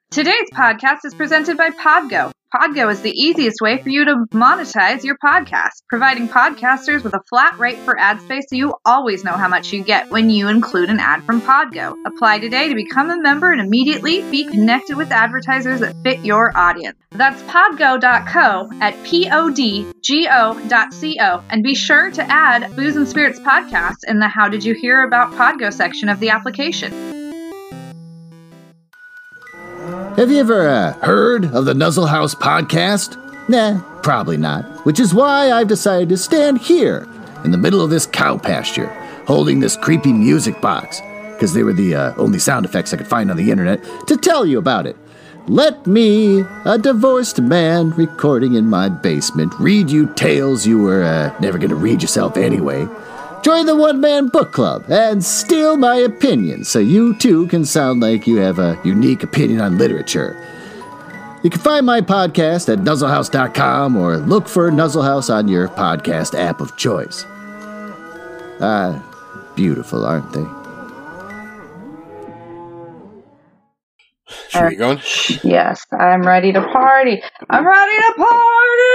Today's podcast is presented by Podgo. Podgo is the easiest way for you to monetize your podcast, providing podcasters with a flat rate for ad space so you always know how much you get when you include an ad from Podgo. Apply today to become a member and immediately be connected with advertisers that fit your audience. That's podgo.co at podgo.co, and be sure to add Booze and Spirits Podcast in the How Did You Hear About Podgo section of the application. Have you ever heard of the Nuzzle House podcast? Nah, probably not. Which is why I've decided to stand here in the middle of this cow pasture, holding this creepy music box, because they were the only sound effects I could find on the internet, to tell you about it. Let me, a divorced man recording in my basement, read you tales you were never going to read yourself anyway. Join the one-man book club and steal my opinion so you too can sound like you have a unique opinion on literature. You can find my podcast at nuzzlehouse.com or look for Nuzzle House on your podcast app of choice. Beautiful, aren't they? Should we get going? Yes, I'm ready to party. I'm ready to party!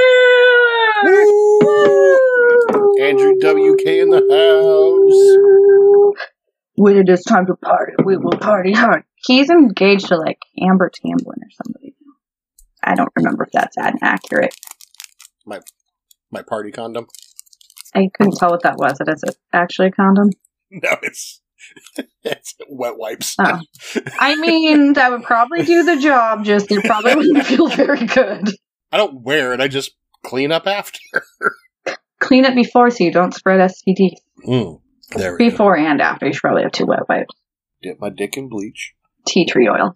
Woo! Andrew WK in the house. When it is time to party, we will party hard. He's engaged to, Amber Tamblyn or somebody. I don't remember if that's accurate. My party condom? I couldn't tell what that was. Is it actually a condom? No, it's wet wipes. Oh. I mean, that would probably do the job, just you probably wouldn't feel very good. I don't wear it, I just clean up after. Clean it before so you don't spread STD. There we Before and after, you should probably have 2 wet wipes. Dip my dick in bleach. Tea tree oil.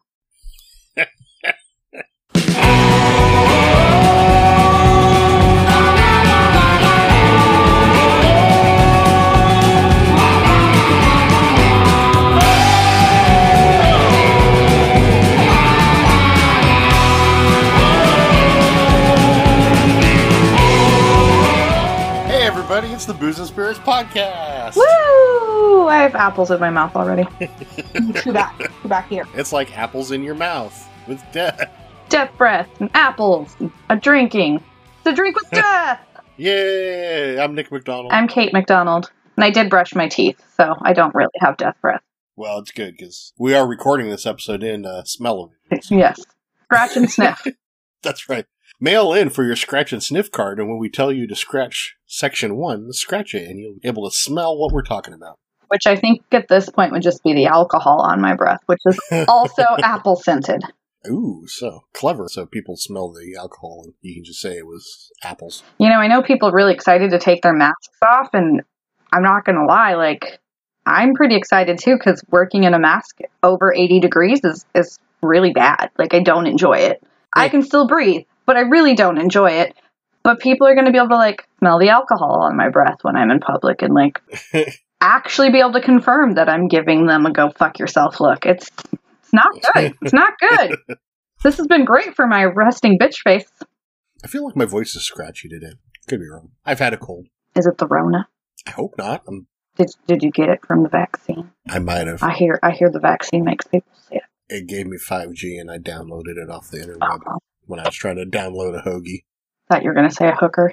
It's the Booze and Spirits Podcast. Woo! I have apples in my mouth already. Go back here. It's like apples in your mouth with death. Death breath and apples. A drinking. It's a drink with death. Yay! I'm Nick McDonald. I'm Kate McDonald. And I did brush my teeth, so I don't really have death breath. Well, it's good, because we are recording this episode in smell of it. Yes. Scratch and sniff. That's right. Mail in for your scratch and sniff card, and when we tell you to scratch section 1, scratch it, and you'll be able to smell what we're talking about. Which I think at this point would just be the alcohol on my breath, which is also apple scented. Ooh, so clever. So people smell the alcohol, and you can just say it was apples. You know, I know people are really excited to take their masks off, and I'm not going to lie, I'm pretty excited too, because working in a mask over 80 degrees is really bad. I don't enjoy it. Yeah. I can still breathe, but I really don't enjoy it. But people are going to be able to, smell the alcohol on my breath when I'm in public and, actually be able to confirm that I'm giving them a go fuck yourself look. It's not good. It's not good. This has been great for my resting bitch face. I feel like my voice is scratchy today. Could be wrong. I've had a cold. Is it the Rona? I hope not. Did you get it from the vaccine? I might have. I hear the vaccine makes people sick. It gave me 5G and I downloaded it off the internet when I was trying to download a hoagie. Thought you were going to say a hooker.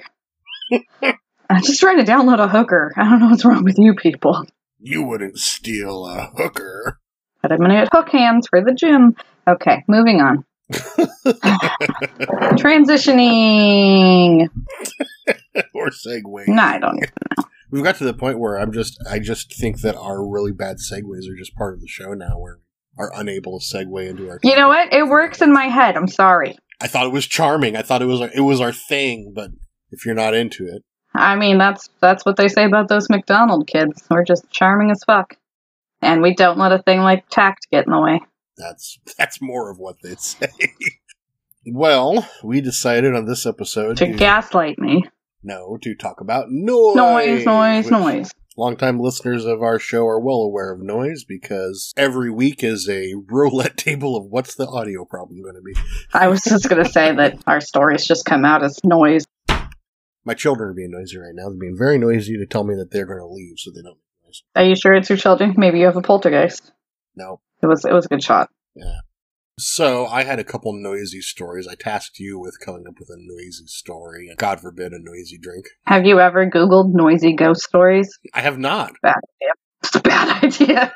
I'm just trying to download a hooker. I don't know what's wrong with you people. You wouldn't steal a hooker. But I'm going to get hook hands for the gym. Okay, moving on. Transitioning. Or segue. No, I don't even know. We've got to the point where I just think that our really bad segues are just part of the show now, where we are unable to segue into our. You know what? It works in my head. I'm sorry. I thought it was charming. I thought it was our thing, but if you're not into it. I mean, that's what they say about those McDonald kids. We're just charming as fuck. And we don't let a thing like tact get in the way. That's more of what they say. Well, we decided on this episode to gaslight me. No, to talk about noise. Noise. Longtime listeners of our show are well aware of noise because every week is a roulette table of what's the audio problem going to be. I was just going to say that our stories just come out as noise. My children are being noisy right now. They're being very noisy to tell me that they're going to leave so they don't make noise. Are you sure it's your children? Maybe you have a poltergeist. No. It was a good shot. Yeah. So, I had a couple noisy stories. I tasked you with coming up with a noisy story. God forbid a noisy drink. Have you ever Googled noisy ghost stories? I have not. Bad idea. It's a bad idea.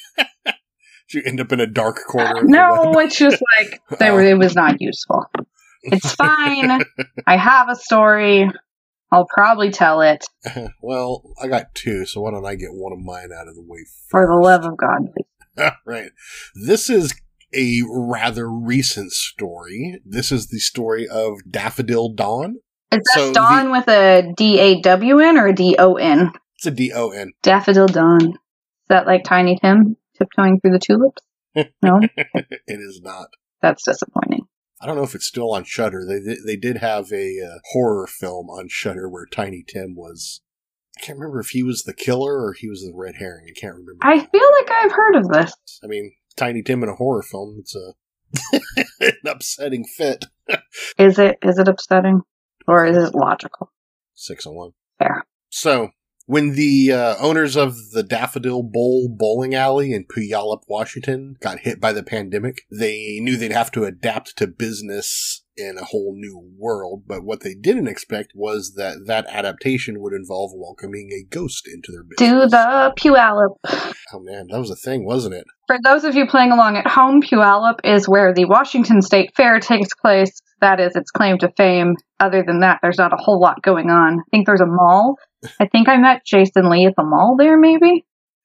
Did you end up in a dark corner? Of No, the web? it's just like, it was not useful. It's fine. I have a story. I'll probably tell it. Well, I got two, so why don't I get one of mine out of the way first? For the love of God, please. Right. This is a rather recent story. This is the story of Daffodil Dawn. Is that Dawn with a D-A-W-N or a D-O-N? It's a D-O-N. Daffodil Dawn. Is that like Tiny Tim tiptoeing through the tulips? No? It is not. That's disappointing. I don't know if it's still on Shudder. They did have a horror film on Shudder where Tiny Tim was... I can't remember if he was the killer or he was the red herring. I can't remember. I feel like I've heard of this. I mean, Tiny Tim in a horror film, it's an upsetting fit. Is it upsetting? Or is it logical? 6-1. Fair. So, when the owners of the Daffodil Bowl bowling alley in Puyallup, Washington got hit by the pandemic, they knew they'd have to adapt to business in a whole new world, but what they didn't expect was that adaptation would involve welcoming a ghost into their business. To the Puyallup. Oh man, that was a thing, wasn't it? For those of you playing along at home, Puyallup is where the Washington State Fair takes place. That is its claim to fame. Other than that, there's not a whole lot going on. I think there's a mall. I think I met Jason Lee at the mall there, maybe?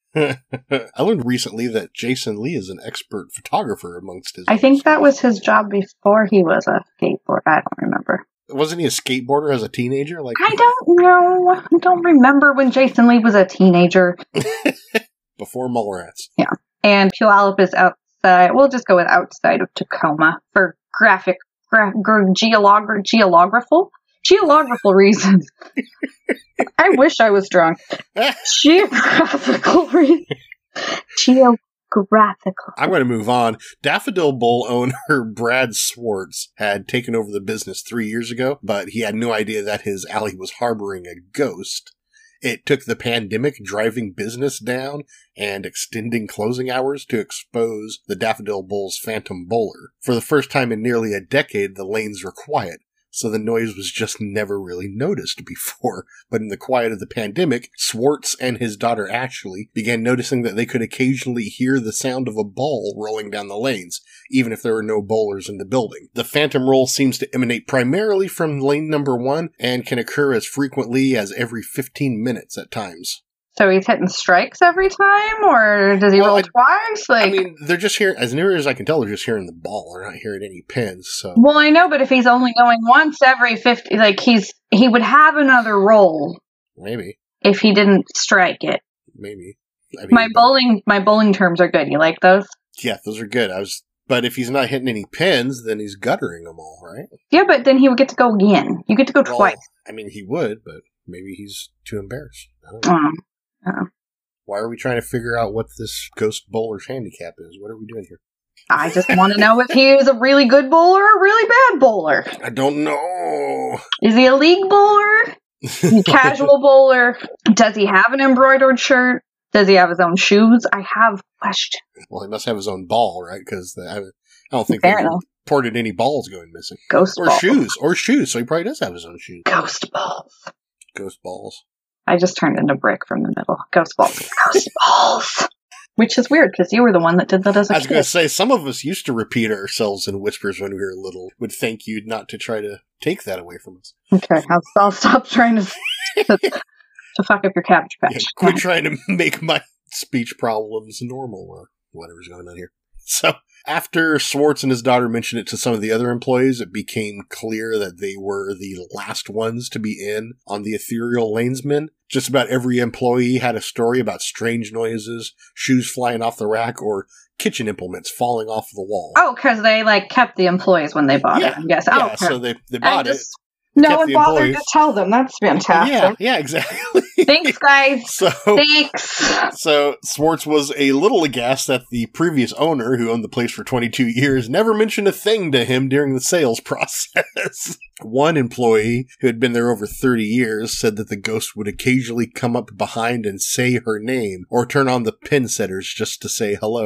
I learned recently that Jason Lee is an expert photographer amongst his... I think that was his job before he was a skateboarder. I don't remember. Wasn't he a skateboarder as a teenager? I don't know. I don't remember when Jason Lee was a teenager. Before Mallrats. Yeah. And Puyallup is outside. We'll just go with outside of Tacoma for geographical reasons. I wish I was drunk. Geographical reasons. Geographical. I'm going to move on. Daffodil Bowl owner Brad Swartz had taken over the business 3 years ago, but he had no idea that his alley was harboring a ghost. It took the pandemic driving business down and extending closing hours to expose the Daffodil Bowl's phantom bowler. For the first time in nearly a decade, the lanes were quiet, so the noise was just never really noticed before. But in the quiet of the pandemic, Swartz and his daughter Ashley began noticing that they could occasionally hear the sound of a ball rolling down the lanes, even if there were no bowlers in the building. The phantom roll seems to emanate primarily from lane number 1 and can occur as frequently as every 15 minutes at times. So he's hitting strikes every time, or does he roll twice? I mean, they're just hearing, as near as I can tell, they're just hearing the ball. They're not hearing any pins, so... Well, I know, but if he's only going once every 50, he would have another roll. Maybe. If he didn't strike it. Maybe. I mean, my bowling terms are good. You like those? Yeah, those are good. But if he's not hitting any pins, then he's guttering them all, right? Yeah, but then he would get to go again. You get to go twice. I mean, he would, but maybe he's too embarrassed. I don't know. Why are we trying to figure out what this ghost bowler's handicap is? What are we doing here? I just want to know if he is a really good bowler or a really bad bowler. I don't know. Is he a league bowler? Is he a casual bowler? Does he have an embroidered shirt? Does he have his own shoes? I have questions. Well, he must have his own ball, right? Because I don't think they reported any balls going missing. Ghost balls. Or shoes. So he probably does have his own shoes. Ghost balls. Ghost balls. I just turned into Brick from the middle. Ghost balls. Ghost balls. Which is weird, because you were the one that did that as a kid. I was going to say, some of us used to repeat ourselves in whispers when we were little. Would thank you not to try to take that away from us. Okay, I'll stop trying to fuck up your Cabbage Patch. Yeah, quit trying to make my speech problems normal, or whatever's going on here. So, after Swartz and his daughter mentioned it to some of the other employees, it became clear that they were the last ones to be in on the ethereal lanesmen. Just about every employee had a story about strange noises, shoes flying off the rack, or kitchen implements falling off the wall. Oh, because they kept the employees when they bought it, I guess. Yeah, okay. So they bought it. No one bothered to tell them. That's fantastic. Yeah, exactly. Thanks, guys. Thanks. So Swartz was a little aghast that the previous owner, who owned the place for 22 years, never mentioned a thing to him during the sales process. One employee, who had been there over 30 years, said that the ghost would occasionally come up behind and say her name, or turn on the pin setters just to say hello.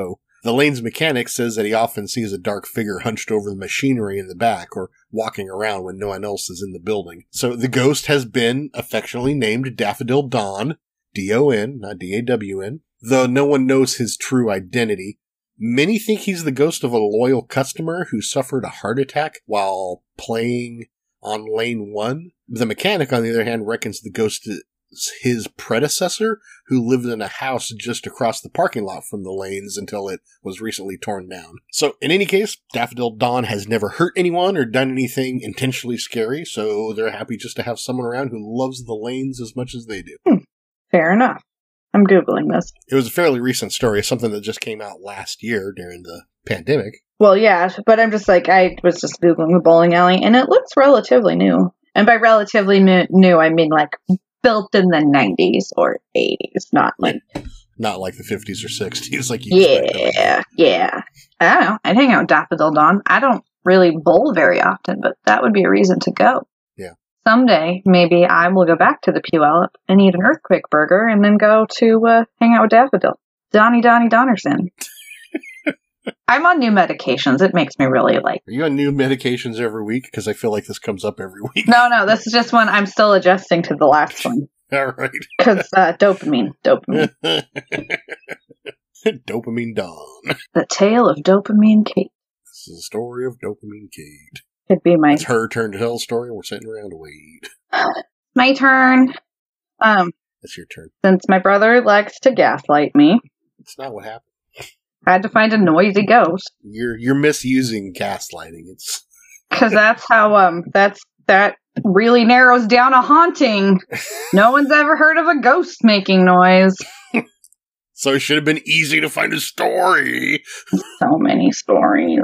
The Lane's mechanic says that he often sees a dark figure hunched over the machinery in the back or walking around when no one else is in the building. So the ghost has been affectionately named Daffodil Don, D-O-N, not D-A-W-N, though no one knows his true identity. Many think he's the ghost of a loyal customer who suffered a heart attack while playing on Lane 1. The mechanic, on the other hand, reckons the ghost is his predecessor who lived in a house just across the parking lot from the lanes until it was recently torn down. So, in any case, Daffodil Don has never hurt anyone or done anything intentionally scary, so they're happy just to have someone around who loves the lanes as much as they do. Fair enough. I'm Googling this. It was a fairly recent story, something that just came out last year during the pandemic. Well, yeah, but I'm just like, I was just Googling the bowling alley, and it looks relatively new. And by relatively new, I mean like built in the 90s or 80s, not like the 50s or 60s like you expect. Yeah. I don't know. I'd hang out with Daffodil Don. I don't really bowl very often, but that would be a reason to go. Yeah. Someday, maybe I will go back to the Puyallup and eat an earthquake burger and then go to hang out with Daffodil. Donnie Donnerson. I'm on new medications. It makes me really like... Are you on new medications every week? Because I feel like this comes up every week. No, this is just one I'm still adjusting to the last one. All right. Because dopamine. Dopamine Dawn. The tale of Dopamine Kate. This is the story of Dopamine Kate. Could be my... It's her turn to tell a story, and we're sitting around to wait. My turn. It's your turn. Since my brother likes to gaslight me. It's not what happened. I had to find a noisy ghost. You're misusing gaslighting. It's because that's how that really narrows down a haunting. No one's ever heard of a ghost making noise. So it should have been easy to find a story. So many stories.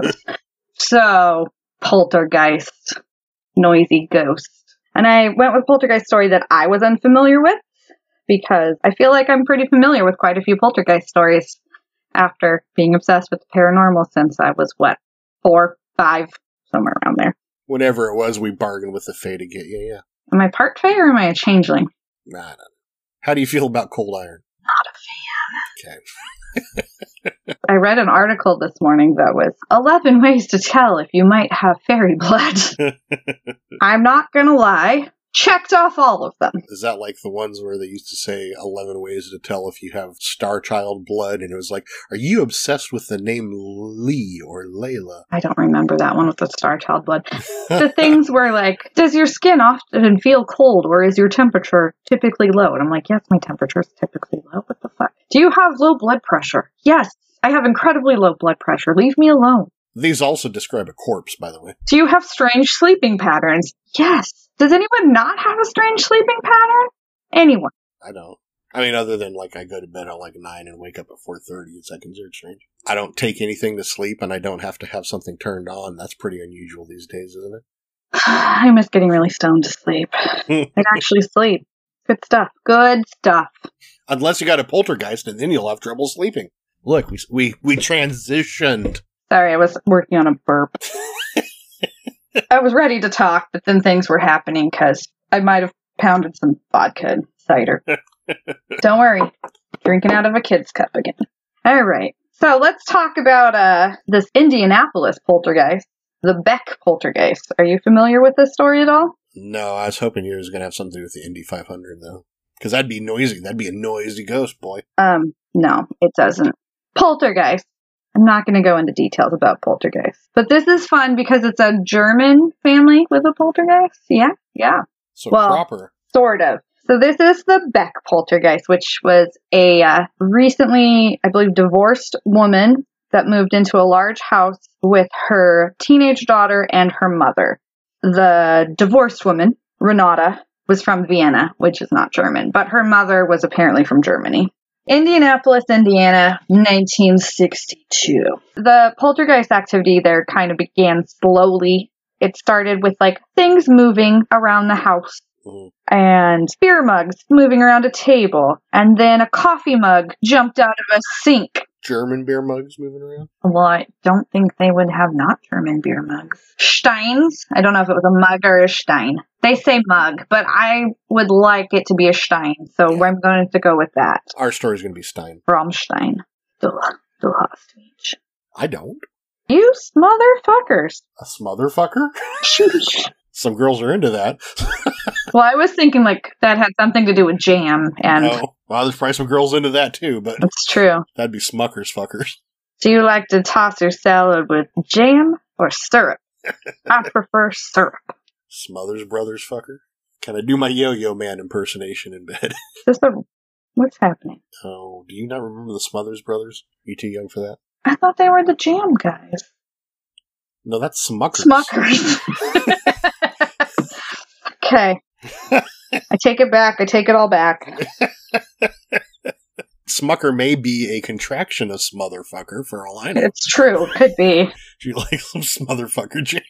So poltergeist, noisy ghost, and I went with poltergeist story that I was unfamiliar with because I feel like I'm pretty familiar with quite a few poltergeist stories. After being obsessed with the paranormal since I was, 4, 5, somewhere around there. Whatever it was, we bargained with the Fae to get you, yeah. Am I part Fae or am I a changeling? Nah, no. How do you feel about Cold Iron? Not a fan. Okay. I read an article this morning that was 11 ways to tell if you might have fairy blood. I'm not gonna lie. Checked off all of them. Is that like the ones where they used to say 11 ways to tell if you have Star Child blood? And it was like, are you obsessed with the name Lee or Layla? I don't remember that one with the Star Child blood. The things were like, does your skin often feel cold or is your temperature typically low? And I'm like, yes, my temperature is typically low. What the fuck? Do you have low blood pressure? Yes, I have incredibly low blood pressure. Leave me alone. These also describe a corpse, by the way. Do you have strange sleeping patterns? Yes. Does anyone not have a strange sleeping pattern? Anyone? I don't. I mean, other than like I go to bed at like 9 and wake up at 4:30, it's like considered strange. I don't take anything to sleep and I don't have to have something turned on. That's pretty unusual these days, isn't it? I miss getting really stoned to sleep. I'd actually sleep. Good stuff. Good stuff. Unless you got a poltergeist and then you'll have trouble sleeping. Look, we transitioned. Sorry, I was working on a burp. I was ready to talk, but then things were happening because I might have pounded some vodka and cider. Don't worry. Drinking out of a kid's cup again. All right. So let's talk about this Indianapolis poltergeist, the Beck poltergeist. Are you familiar with this story at all? No, I was hoping you was going to have something to do with the Indy 500, though. Because that'd be noisy. That'd be a noisy ghost, boy. No, it doesn't. Poltergeist. I'm not going to go into details about poltergeist. But this is fun because it's a German family with a poltergeist. Yeah. So proper. Sort of. So this is the Beck poltergeist, which was a recently, I believe, divorced woman that moved into a large house with her teenage daughter and her mother. The divorced woman, Renata, was from Vienna, which is not German, but her mother was apparently from Germany. Indianapolis, Indiana, 1962. The poltergeist activity there kind of began slowly. It started with like things moving around the house and beer mugs moving around a table, and then a coffee mug jumped out of a sink. German beer mugs moving around? Well, I don't think they would have not German beer mugs. Steins. I don't know if it was a mug or a stein. They say mug, but I would like it to be a stein, so I'm going to go with that. Our story's going to be Stein. Rammstein. Du hast mich. I don't. You motherfuckers. A smotherfucker? Some girls are into that. Well, I was thinking like that had something to do with jam, and Oh, well, there's probably some girls into that too, but it's true. that'd be Smuckers fuckers. Do you like to toss your salad with jam or syrup? I prefer syrup. Smothers Brothers fucker. Can I do my Yo-Yo Man impersonation in bed? What's happening? Oh, do you not remember the Smothers Brothers? You too young for that? I thought they were the jam guys. No, that's Smuckers. Smuckers. Okay. I take it back. I take it all back. Smucker may be a contraction of smotherfucker for all I know. It's true. Could be. Do you like some smotherfucker jam?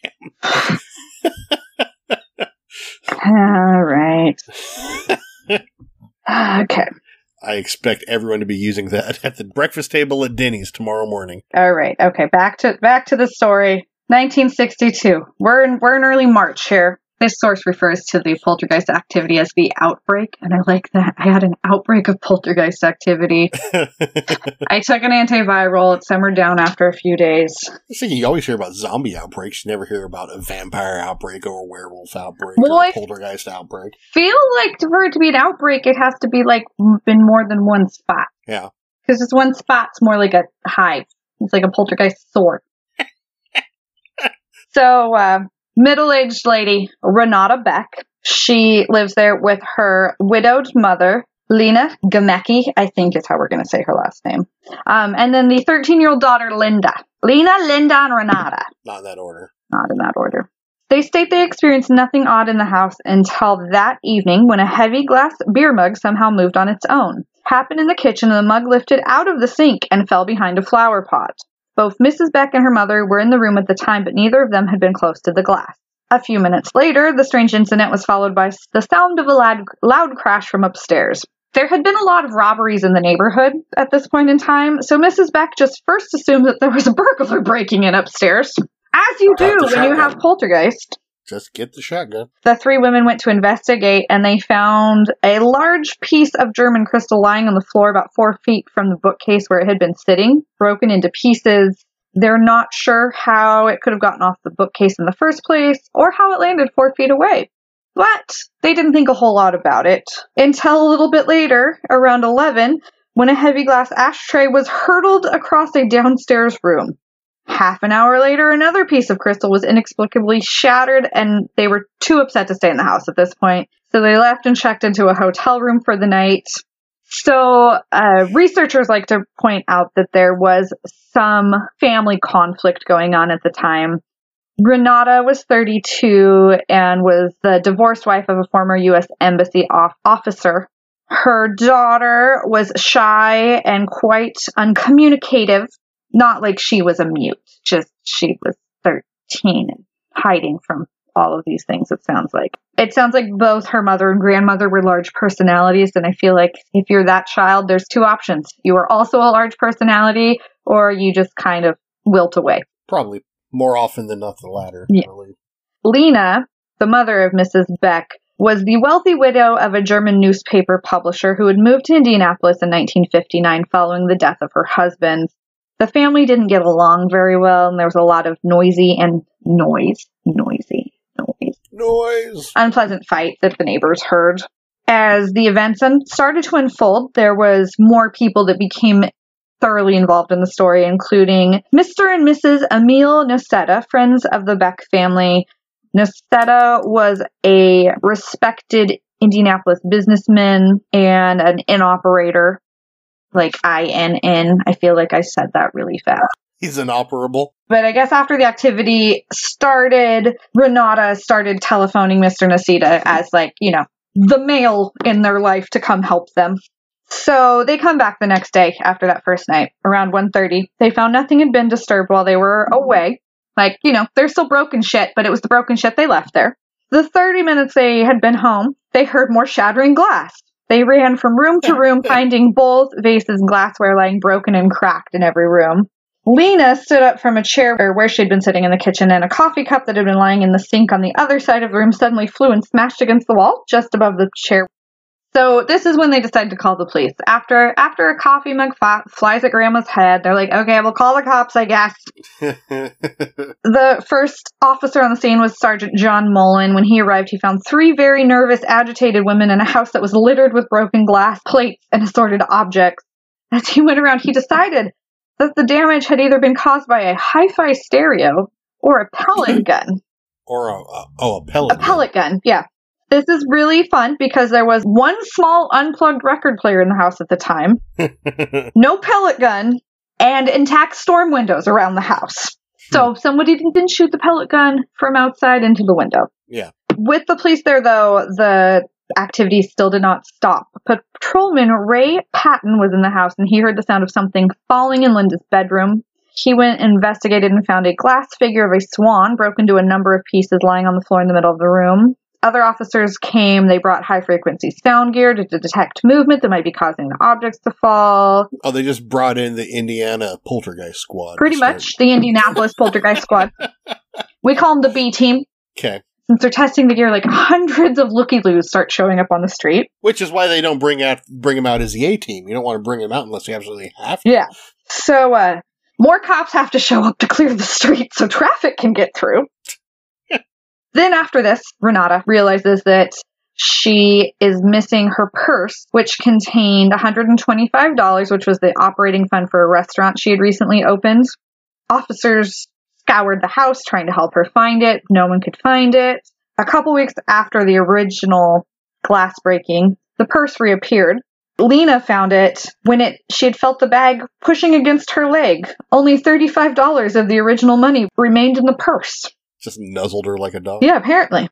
All right. Okay. I expect everyone to be using that at the breakfast table at Denny's tomorrow morning. All right. Okay. Back to the story. 1962. We're in early March here. This source refers to the poltergeist activity as the outbreak, and I like that. I had an outbreak of poltergeist activity. I took an antiviral. It simmered down after a few days. I think you always hear about zombie outbreaks. You never hear about a vampire outbreak or a werewolf outbreak or a poltergeist outbreak. Feel like for it to be an outbreak, it has to be like in more than one spot. Yeah. Because this one spot's more like a hive. It's like a poltergeist sore. So, middle-aged lady, Renata Beck. She lives there with her widowed mother, Lena Gamecki, I think is how we're going to say her last name. And then the 13-year-old daughter, Linda. Lena, Linda, and Renata. Not in that order. Not in that order. They state they experienced nothing odd in the house until that evening when a heavy glass beer mug somehow moved on its own. Happened in the kitchen and the mug lifted out of the sink and fell behind a flower pot. Both Mrs. Beck and her mother were in the room at the time, but neither of them had been close to the glass. A few minutes later, the strange incident was followed by the sound of a loud crash from upstairs. There had been a lot of robberies in the neighborhood at this point in time, so Mrs. Beck just first assumed that there was a burglar breaking in upstairs. As you do when you have poltergeist. Just get the shotgun. The three women went to investigate, and they found a large piece of German crystal lying on the floor about 4 feet from the bookcase where it had been sitting, broken into pieces. They're not sure how it could have gotten off the bookcase in the first place, or how it landed 4 feet away. But they didn't think a whole lot about it until a little bit later, around 11, when a heavy glass ashtray was hurtled across a downstairs room. Half an hour later, another piece of crystal was inexplicably shattered, and they were too upset to stay in the house at this point. So they left and checked into a hotel room for the night. So researchers like to point out that there was some family conflict going on at the time. Renata was 32 and was the divorced wife of a former U.S. Embassy officer. Her daughter was shy and quite uncommunicative. Not like she was a mute, just she was 13 and hiding from all of these things, it sounds like. It sounds like both her mother and grandmother were large personalities, and I feel like if you're that child, there's two options. You are also a large personality, or you just kind of wilt away. Probably more often than not the latter. Yeah. Lena, the mother of Mrs. Beck, was the wealthy widow of a German newspaper publisher who had moved to Indianapolis in 1959 following the death of her husband. The family didn't get along very well, and there was a lot of noisy, unpleasant fights that the neighbors heard. As the events started to unfold, there was more people that became thoroughly involved in the story, including Mr. and Mrs. Emil Nocetta, friends of the Beck family. Nocetta was a respected Indianapolis businessman and an inn operator. Like INN. I feel like I said that really fast. He's inoperable. But I guess after the activity started, Renata started telephoning Mr. Nocetta as the male in their life to come help them. So they come back the next day after that first night, around 1:30. They found nothing had been disturbed while they were away. There's still broken shit, but it was the broken shit they left there. The 30 minutes they had been home, they heard more shattering glass. They ran from room to room, finding bowls, vases, and glassware lying broken and cracked in every room. Lena stood up from a chair where she'd been sitting in the kitchen, and a coffee cup that had been lying in the sink on the other side of the room suddenly flew and smashed against the wall just above the chair. So this is when they decide to call the police. After a coffee mug flies at Grandma's head, they're like, okay, we'll call the cops, I guess. The first officer on the scene was Sergeant John Mullen. When he arrived, he found 3 very nervous, agitated women in a house that was littered with broken glass, plates, and assorted objects. As he went around, he decided that the damage had either been caused by a hi-fi stereo or a pellet gun. Or a pellet gun. A pellet gun, yeah. This is really fun because there was one small unplugged record player in the house at the time, no pellet gun, and intact storm windows around the house. So somebody didn't shoot the pellet gun from outside into the window. Yeah. With the police there, though, the activity still did not stop. Patrolman Ray Patton was in the house, and he heard the sound of something falling in Linda's bedroom. He went and investigated and found a glass figure of a swan broken into a number of pieces lying on the floor in the middle of the room. Other officers came. They brought high-frequency sound gear to detect movement that might be causing the objects to fall. Oh, they just brought in the Indiana Poltergeist Squad. Pretty much, the Indianapolis Poltergeist Squad. We call them the B team. Okay. Since they're testing the gear, like hundreds of looky-loos start showing up on the street. Which is why they don't bring them out as the A team. You don't want to bring them out unless you absolutely have to. Yeah. So, more cops have to show up to clear the street so traffic can get through. Then after this, Renata realizes that she is missing her purse, which contained $125, which was the operating fund for a restaurant she had recently opened. Officers scoured the house trying to help her find it. No one could find it. A couple weeks after the original glass breaking, the purse reappeared. Lena found it when she had felt the bag pushing against her leg. Only $35 of the original money remained in the purse. Just nuzzled her like a dog. Yeah, apparently.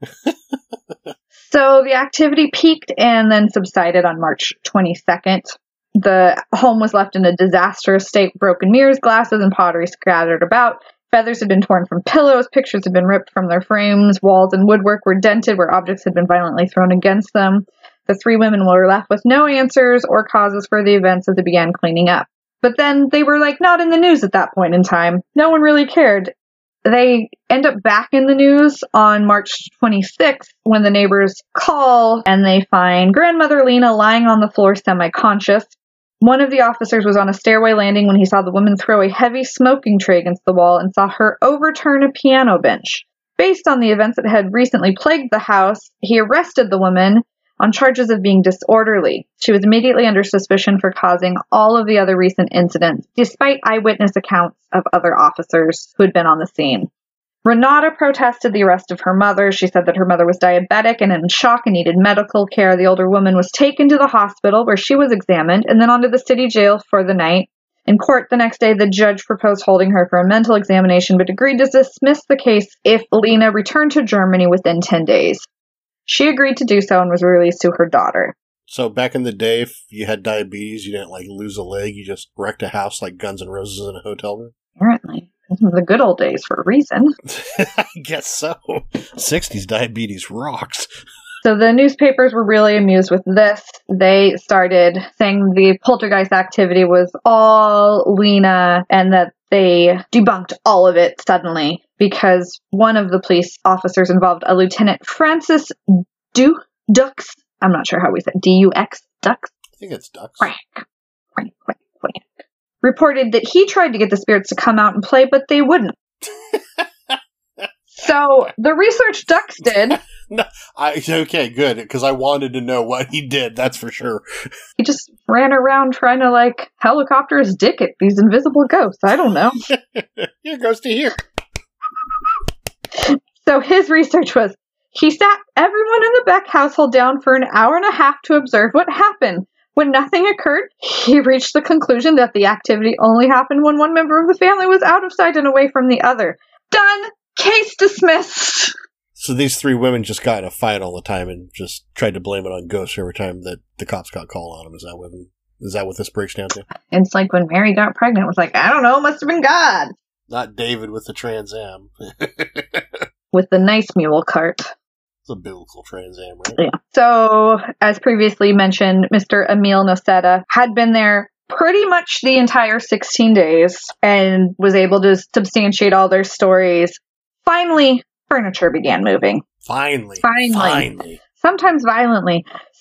So the activity peaked and then subsided on March 22nd. The home was left in a disastrous state, broken mirrors, glasses, and pottery scattered about. Feathers had been torn from pillows, pictures had been ripped from their frames, walls and woodwork were dented where objects had been violently thrown against them. The 3 women were left with no answers or causes for the events as they began cleaning up. But then they were not in the news at that point in time. No one really cared. They end up back in the news on March 26th when the neighbors call and they find grandmother Lena lying on the floor semi-conscious. One of the officers was on a stairway landing when he saw the woman throw a heavy smoking tray against the wall and saw her overturn a piano bench. Based on the events that had recently plagued the house, he arrested the woman on charges of being disorderly. She was immediately under suspicion for causing all of the other recent incidents, despite eyewitness accounts of other officers who had been on the scene. Renata protested the arrest of her mother. She said that her mother was diabetic and in shock and needed medical care. The older woman was taken to the hospital where she was examined and then onto the city jail for the night. In court the next day, the judge proposed holding her for a mental examination but agreed to dismiss the case if Lena returned to Germany within 10 days. She agreed to do so and was released to her daughter. So back in the day, if you had diabetes, you didn't lose a leg, you just wrecked a house like Guns N' Roses in a hotel room? Apparently. This was the good old days for a reason. I guess so. 60s diabetes rocks. So the newspapers were really amused with this. They started saying the poltergeist activity was all Lena and that they debunked all of it suddenly because one of the police officers involved, a Lieutenant Francis Dux, I'm not sure how we say it, D-U-X, Dux? I think it's Dux. Quack, reported that he tried to get the spirits to come out and play, but they wouldn't. So the research Dux did... No, okay, good, because I wanted to know what he did, that's for sure. He just ran around trying to, helicopter his dick at these invisible ghosts. I don't know. Here goes to here. So his research was, he sat everyone in the Beck household down for an hour and a half to observe what happened. When nothing occurred, he reached the conclusion that the activity only happened when one member of the family was out of sight and away from the other. Done! Case dismissed! So these 3 women just got in a fight all the time and just tried to blame it on ghosts every time that the cops got called on them. Is that what this breaks down to? It's like when Mary got pregnant, it was like, I don't know, must have been God. Not David with the Trans Am. With the nice mule cart. It's a biblical Trans Am, right? Yeah. So, as previously mentioned, Mr. Emil Nocetta had been there pretty much the entire 16 days and was able to substantiate all their stories. Finally, furniture began moving. Finally. Sometimes violently.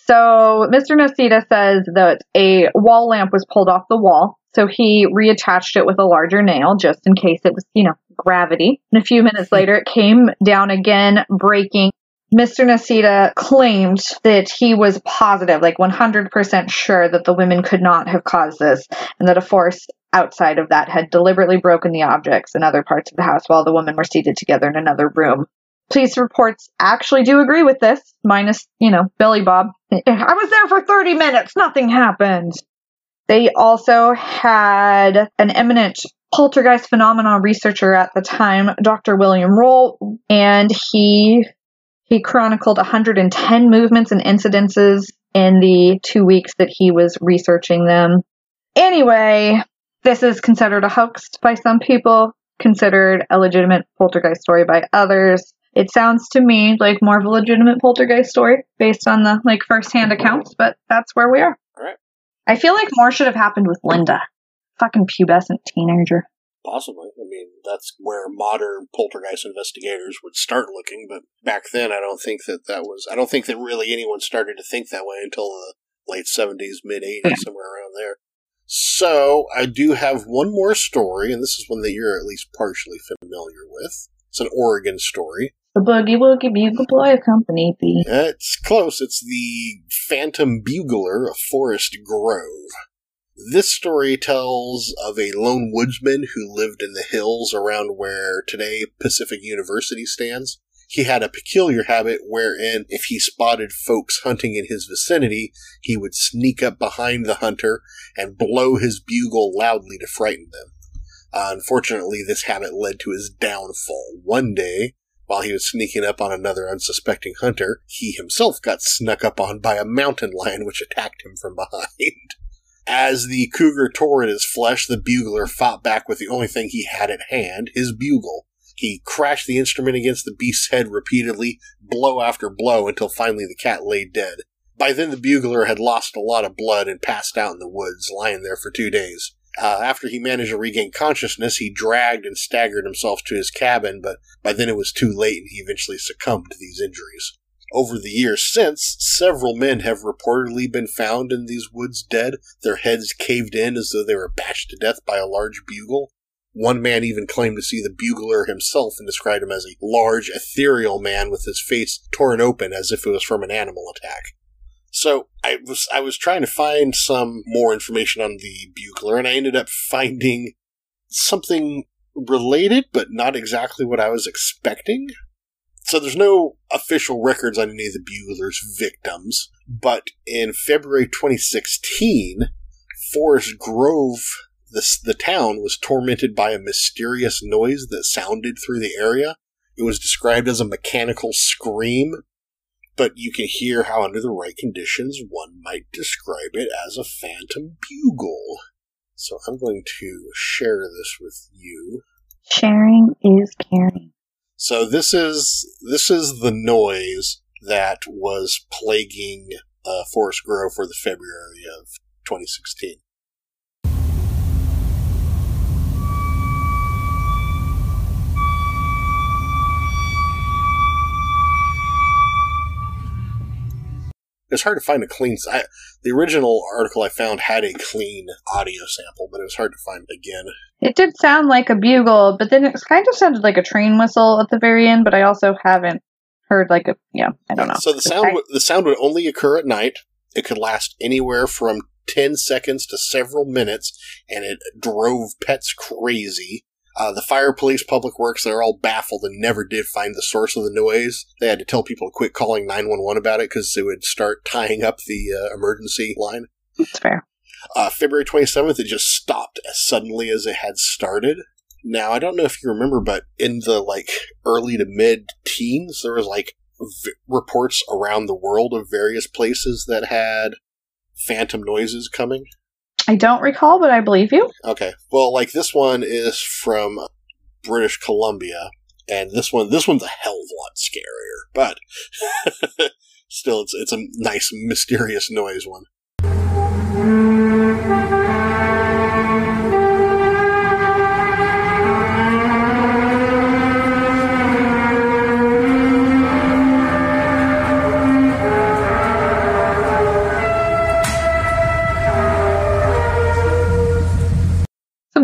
So Mr. Nocita says that a wall lamp was pulled off the wall. So he reattached it with a larger nail just in case it was, gravity. And a few minutes later, it came down again, breaking. Mr. Nocita claimed that he was positive, like 100% sure that the women could not have caused this and that a force outside of that had deliberately broken the objects in other parts of the house while the women were seated together in another room. Police reports actually do agree with this, minus, Billy Bob. I was there for 30 minutes. Nothing happened. They also had an eminent poltergeist phenomenon researcher at the time, Dr. William Roll, and he chronicled 110 movements and incidences in the 2 weeks that he was researching them. Anyway, this is considered a hoax by some people, considered a legitimate poltergeist story by others. It sounds to me like more of a legitimate poltergeist story based on the first-hand accounts, but that's where we are. All right. I feel like more should have happened with Linda. Fucking pubescent teenager. Possibly. I mean, that's where modern poltergeist investigators would start looking, but back then I don't think that really anyone started to think that way until the late 70s, mid 80s, somewhere around there. So, I do have one more story, and this is one that you're at least partially familiar with. It's an Oregon story. The Boogie Woogie Bugle Boy Company. It's close. It's the Phantom Bugler of Forest Grove. This story tells of a lone woodsman who lived in the hills around where today Pacific University stands. He had a peculiar habit wherein if he spotted folks hunting in his vicinity, he would sneak up behind the hunter and blow his bugle loudly to frighten them. Unfortunately, this habit led to his downfall. One day, while he was sneaking up on another unsuspecting hunter, he himself got snuck up on by a mountain lion which attacked him from behind. As the cougar tore at his flesh, the bugler fought back with the only thing he had at hand, his bugle. He crashed the instrument against the beast's head repeatedly, blow after blow, until finally the cat lay dead. By then the bugler had lost a lot of blood and passed out in the woods, lying there for 2 days. After he managed to regain consciousness, he dragged and staggered himself to his cabin, but by then it was too late and he eventually succumbed to these injuries. Over the years since, several men have reportedly been found in these woods dead, their heads caved in as though they were bashed to death by a large bugle. One man even claimed to see the bugler himself and described him as a large, ethereal man with his face torn open as if it was from an animal attack. So, I was trying to find some more information on the bugler, and I ended up finding something related, but not exactly what I was expecting. So there's no official records on any of the bugler's victims, but in February 2016, Forest Grove, the town, was tormented by a mysterious noise that sounded through the area. It was described as a mechanical scream, but you can hear how under the right conditions one might describe it as a phantom bugle. So I'm going to share this with you. Sharing is caring. So this is the noise that was plaguing Forest Grove for the February of 2016. It's hard to find a clean... the original article I found had a clean audio sample, but it was hard to find again. It did sound like a bugle, but then it kind of sounded like a train whistle at the very end, but I also haven't heard I don't know. So the sound would only occur at night. It could last anywhere from 10 seconds to several minutes, and it drove pets crazy. The fire, police, public works, they're all baffled and never did find the source of the noise. They had to tell people to quit calling 911 about it because it would start tying up the emergency line. That's fair. February 27th, it just stopped as suddenly as it had started. Now, I don't know if you remember, but in the early to mid-teens, there was reports around the world of various places that had phantom noises coming. I don't recall, but I believe you. Okay. Well, this one is from British Columbia, and this one's a hell of a lot scarier, but still, it's a nice, mysterious noise one.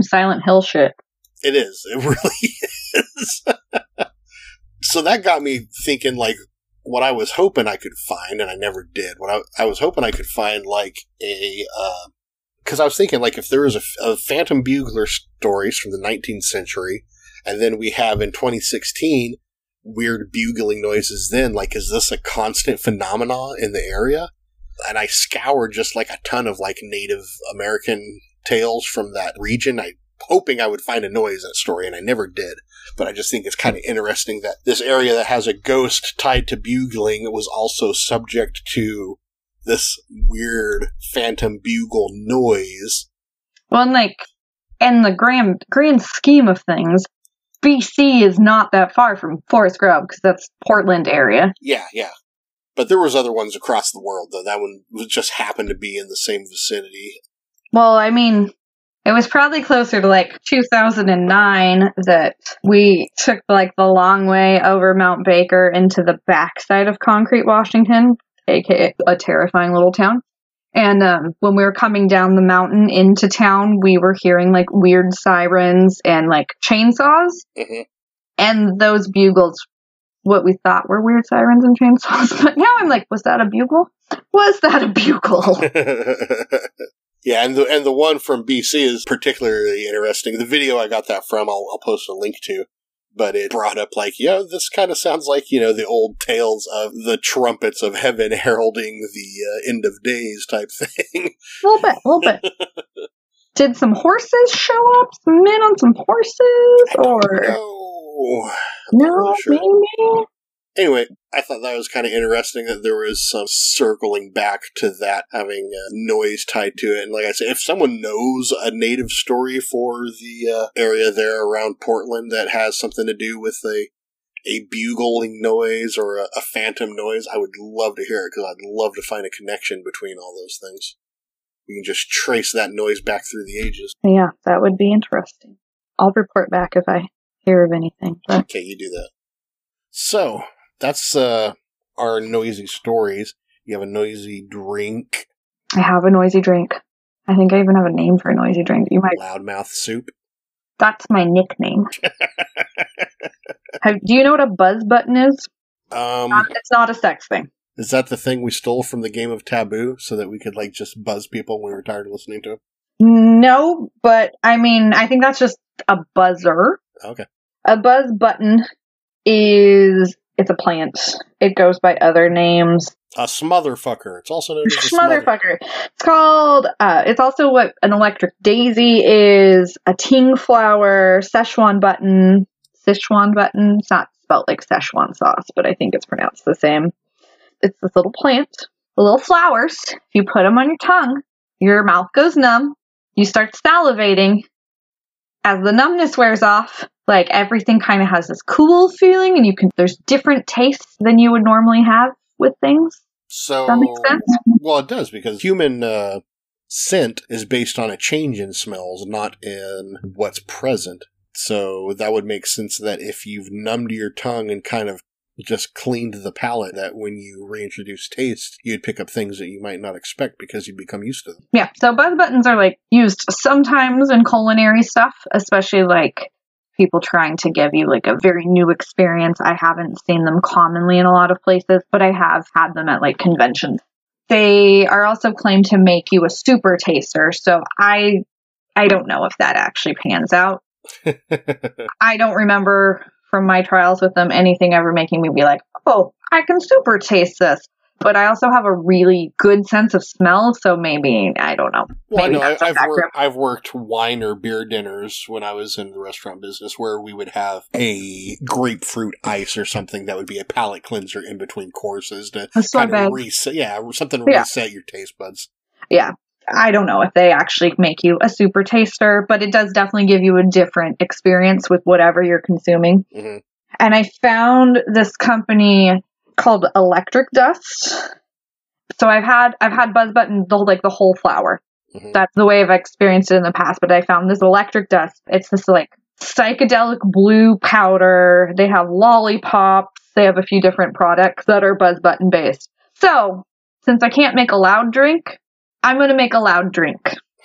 Silent Hill shit. It is. It really is. So that got me thinking, like, what I was hoping I could find, and I never did. What I was hoping I could find, like, because I was thinking, like, if there was a Phantom Bugler stories from the 19th century, and then we have in 2016 weird bugling noises then, like, is this a constant phenomenon in the area? And I scoured just, like, a ton of, like, Native American tales from that region. Hoping I would find a noise in a story, and I never did. But I just think it's kind of interesting that this area that has a ghost tied to bugling was also subject to this weird phantom bugle noise. Well, and like, in the grand scheme of things, BC is not that far from Forest Grove, because that's Portland area. Yeah. But there was other ones across the world, though. That one just happened to be in the same vicinity. Well, I mean, it was probably closer to like 2009 that we took like the long way over Mount Baker into the backside of Concrete, Washington, aka a terrifying little town. And when we were coming down the mountain into town, we were hearing like weird sirens and like chainsaws. Mm-hmm. And those bugles, what we thought were weird sirens and chainsaws. But now I'm like, was that a bugle? Was that a bugle? Yeah, and the one from BC is particularly interesting. The video I got that from, I'll post a link to. But it brought up, like, this kind of sounds like, the old tales of the trumpets of heaven heralding the end of days type thing. A little bit. Did some horses show up? Some men on some horses? No, really sure. Maybe? Anyway, I thought that was kind of interesting that there was some circling back to that, having noise tied to it. And like I said, if someone knows a native story for the area there around Portland that has something to do with a bugling noise or a phantom noise, I would love to hear it, because I'd love to find a connection between all those things. We can just trace that noise back through the ages. Yeah, that would be interesting. I'll report back if I hear of anything. But. Okay, you do that. So, that's our noisy stories. You have a noisy drink. I have a noisy drink. I think I even have a name for a noisy drink. You might. Loudmouth soup. That's my nickname. Do you know what a buzz button is? It's not a sex thing. Is that the thing we stole from the game of Taboo so that we could just buzz people when we were tired of listening to it? No, but I mean, I think that's just a buzzer. Okay. A buzz button it's a plant. It goes by other names. A smotherfucker. It's also known as a smotherfucker. It's called, it's also what an electric daisy is, a ting flower, Szechuan button. It's not spelled like Szechuan sauce, but I think it's pronounced the same. It's this little plant, the little flowers. If you put them on your tongue, your mouth goes numb. You start salivating. As the numbness wears off, everything kind of has this cool feeling, and there's different tastes than you would normally have with things. So, does that make sense? Well, it does, because human scent is based on a change in smells, not in what's present. So that would make sense that if you've numbed your tongue and kind of just cleaned the palate, that when you reintroduce taste, you'd pick up things that you might not expect because you become used to them. Yeah, so buzz buttons are used sometimes in culinary stuff, especially people trying to give you a very new experience. I haven't seen them commonly in a lot of places, but I have had them at conventions. They are also claimed to make you a super taster, so I don't know if that actually pans out. I don't remember from my trials with them anything ever making me be like, oh, I can super taste this. But I also have a really good sense of smell, so maybe, I don't know. Well, maybe I've worked wine or beer dinners when I was in the restaurant business where we would have a grapefruit ice or something that would be a palate cleanser in between courses to kind of reset, reset your taste buds. Yeah. I don't know if they actually make you a super taster, but it does definitely give you a different experience with whatever you're consuming. Mm-hmm. And I found this company called Electric Dust. So I've had Buzz Button, the whole flower. Mm-hmm. That's the way I've experienced it in the past, but I found this Electric Dust. It's this psychedelic blue powder. They have lollipops. They have a few different products that are Buzz Button based. So since I can't make a loud drink, I'm going to make a loud drink.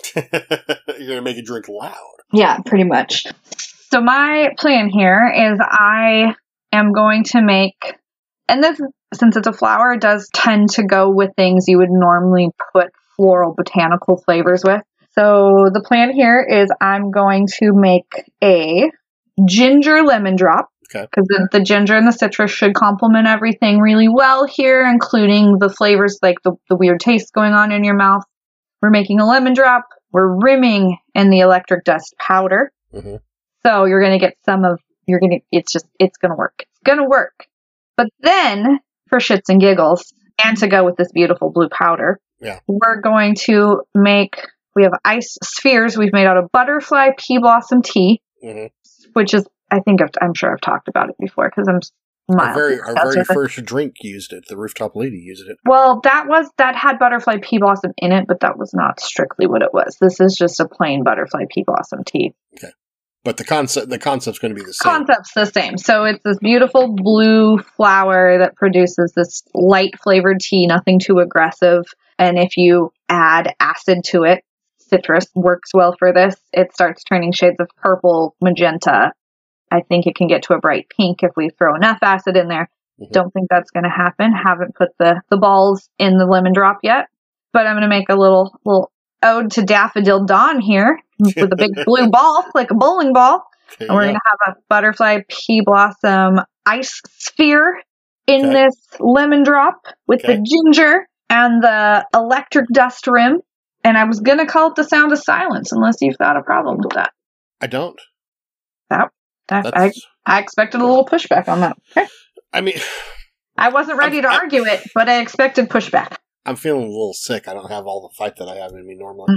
You're gonna make it drink loud. Yeah, pretty much. So my plan here is I am going to make, and this, since it's a flower, it does tend to go with things you would normally put floral botanical flavors with. So the plan here is I'm going to make a ginger lemon drop. Okay. Because the ginger and the citrus should complement everything really well here, including the flavors, like the weird taste going on in your mouth. We're making a lemon drop. We're rimming in the electric dust powder. Mm-hmm. So you're going to get it's going to work. It's going to work. But then, for shits and giggles, and to go with this beautiful blue powder, we're going to we have ice spheres we've made out of butterfly pea blossom tea, which is, I'm sure I've talked about it before because I'm our very first drink used it. The Rooftop Lady used it. Well, that had butterfly pea blossom in it, but that was not strictly what it was. This is just a plain butterfly pea blossom tea. Okay. But the concept's going to be the same. Concept's the same. So it's this beautiful blue flower that produces this light flavored tea, nothing too aggressive. And if you add acid to it, citrus works well for this. It starts turning shades of purple, magenta. I think it can get to a bright pink if we throw enough acid in there. Mm-hmm. Don't think that's going to happen. Haven't put the balls in the lemon drop yet. But I'm going to make a little ode to Daffodil Dawn here with a big blue ball, like a bowling ball. And we're going to have a butterfly pea blossom ice sphere in this lemon drop with the ginger and the electric dust rim. And I was going to call it the sound of silence, unless you've got a problem with that. I don't. I expected a little pushback on that. Okay. I mean, I wasn't ready to argue it, but I expected pushback. I'm feeling a little sick. I don't have all the fight that I have in me normally.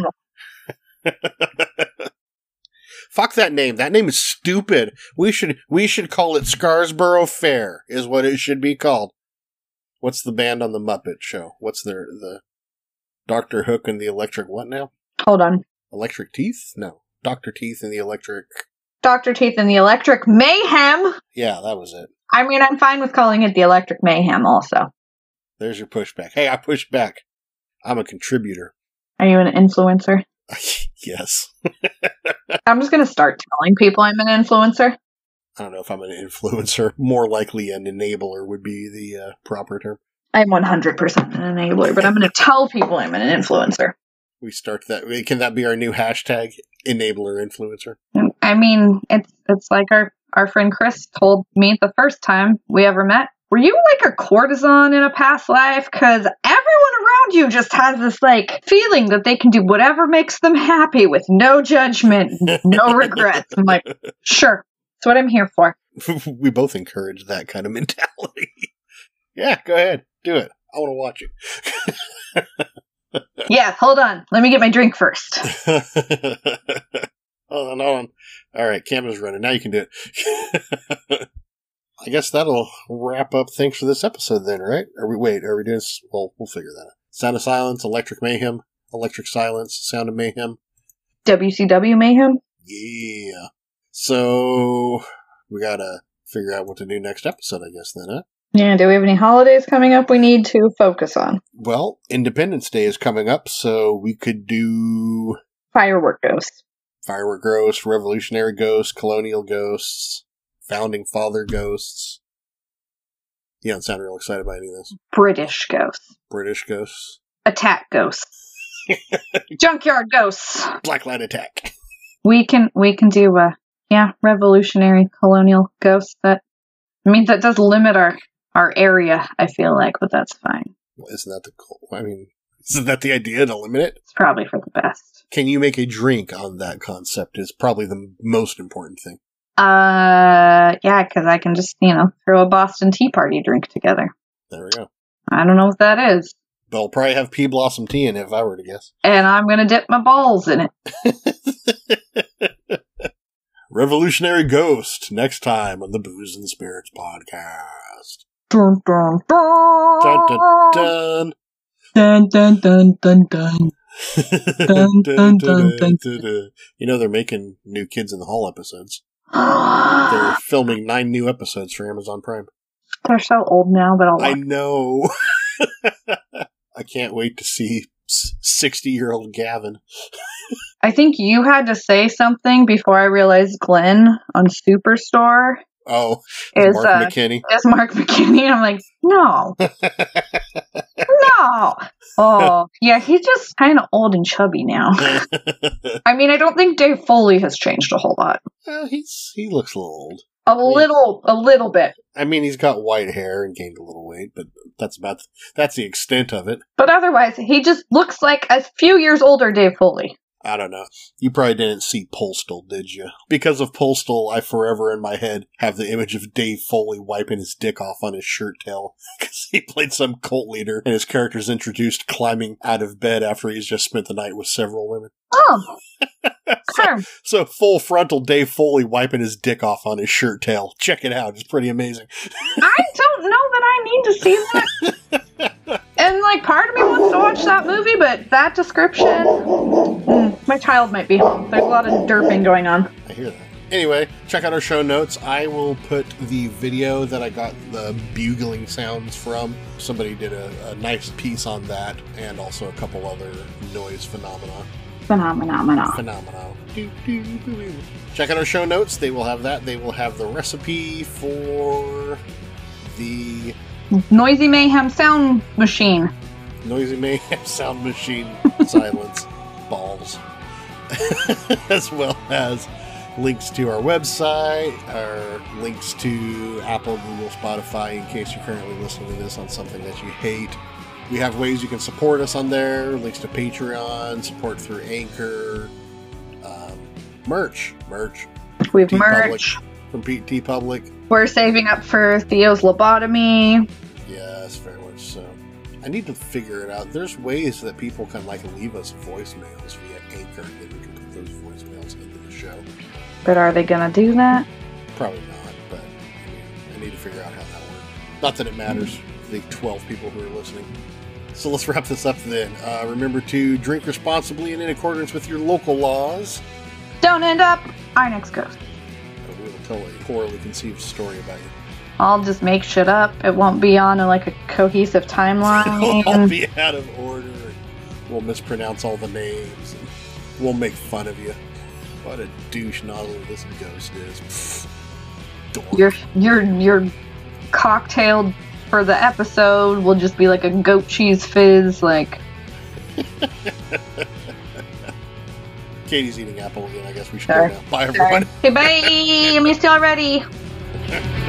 Fuck that name. That name is stupid. We should call it Scarsborough Fair, is what it should be called. What's the band on the Muppet Show? What's the Dr. Hook and the Electric what now? Hold on. Electric Teeth? No. Dr. Teeth and the Electric... Dr. Teeth and the Electric Mayhem. Yeah, that was it. I mean, I'm fine with calling it the Electric Mayhem also. There's your pushback. Hey, I pushed back. I'm a contributor. Are you an influencer? Yes. I'm just going to start telling people I'm an influencer. I don't know if I'm an influencer. More likely an enabler would be the proper term. I'm 100% an enabler, but I'm going to tell people I'm an influencer. We start that. Can that be our new hashtag? Enabler influencer. I mean, it's like our friend Chris told me the first time we ever met. Were you like a courtesan in a past life? Because everyone around you just has this like feeling that they can do whatever makes them happy with no judgment, no regrets. I'm like, sure, that's what I'm here for. We both encourage that kind of mentality. Yeah, go ahead, do it. I want to watch it. Yeah, hold on. Let me get my drink first. Hold on. All right, camera's running. Now you can do it. I guess that'll wrap up things for this episode then, right? Are we doing this? Well, we'll figure that out. Sound of Silence, Electric Mayhem, Electric Silence, Sound of Mayhem. WCW Mayhem? Yeah. So, we gotta figure out what to do next episode, I guess, then, huh? Yeah, do we have any holidays coming up we need to focus on? Well, Independence Day is coming up, so we could do... Firework Ghosts. Firework Ghosts, Revolutionary Ghosts, Colonial Ghosts, Founding Father Ghosts. You don't sound real excited about any of this. British Ghosts. British Ghosts. Attack Ghosts. Junkyard Ghosts. Blacklight Attack. We can do Revolutionary Colonial Ghosts. That does limit our area, I feel like, but that's fine. Well, isn't that the goal? I mean, isn't that the idea, to limit it? It's probably for the best. Can you make a drink on that concept is probably the most important thing. Yeah, because I can just, throw a Boston Tea Party drink together. There we go. I don't know what that is. They'll probably have pea blossom tea in it, if I were to guess. And I'm going to dip my balls in it. Revolutionary Ghost, next time on the Booze and Spirits podcast. Dun, dun, dun. Dun, dun, dun. Dun, dun, dun, dun, dun. Dun, dun, dun, dun. They're making new Kids in the Hall episodes. They're filming 9 new episodes for Amazon Prime. They're so old now, but I know. I can't wait to see 60-year-old Gavin. I think you had to say something before I realized Glenn on Superstore Oh, is Mark McKinney. Is Mark McKinney. I'm like, no. No. Oh, yeah, he's just kind of old and chubby now. I mean, I don't think Dave Foley has changed a whole lot. Well, he looks a little old. A little bit. I mean, he's got white hair and gained a little weight, but that's the extent of it. But otherwise, he just looks like a few years older Dave Foley. I don't know. You probably didn't see Postal, did you? Because of Postal, I forever in my head have the image of Dave Foley wiping his dick off on his shirt tail. Because he played some cult leader, and his character's introduced climbing out of bed after he's just spent the night with several women. Oh. So full frontal Dave Foley wiping his dick off on his shirt tail. Check it out. It's pretty amazing. I don't know that I need to see that. And, like, part of me wants to watch that movie, but that description... my child might be home. There's a lot of derping going on. I hear that. Anyway, check out our show notes. I will put the video that I got the bugling sounds from. Somebody did a nice piece on that, and also a couple other noise phenomena. Check out our show notes. They will have that. They will have the recipe for the... Noisy Mayhem Sound Machine. Noisy Mayhem Sound Machine Silence Balls. As well as links to our website, our links to Apple, Google, Spotify, in case you're currently listening to this on something that you hate. We have ways you can support us on there, links to Patreon, support through Anchor, merch. We have merch. From T Public. We're saving up for Theo's lobotomy. Yes, very much so. I need to figure it out. There's ways that people can leave us voicemails via Anchor, and then we can put those voicemails into the show. But are they gonna do that? Probably not, but I need to figure out how that works. Not that it matters, the 12 people who are listening. So let's wrap this up then. Remember to drink responsibly and in accordance with your local laws. Don't end up our next ghost. We will tell a poorly conceived story about you. I'll just make shit up. It won't be on a cohesive timeline. It'll all be out of order. We'll mispronounce all the names. And we'll make fun of you. What a douche nozzle this ghost is. Dork. Your cocktail for the episode will just be like a goat cheese fizz, Katie's eating apple again. I guess we should go now. Bye, everyone. Okay, bye. I missed you already.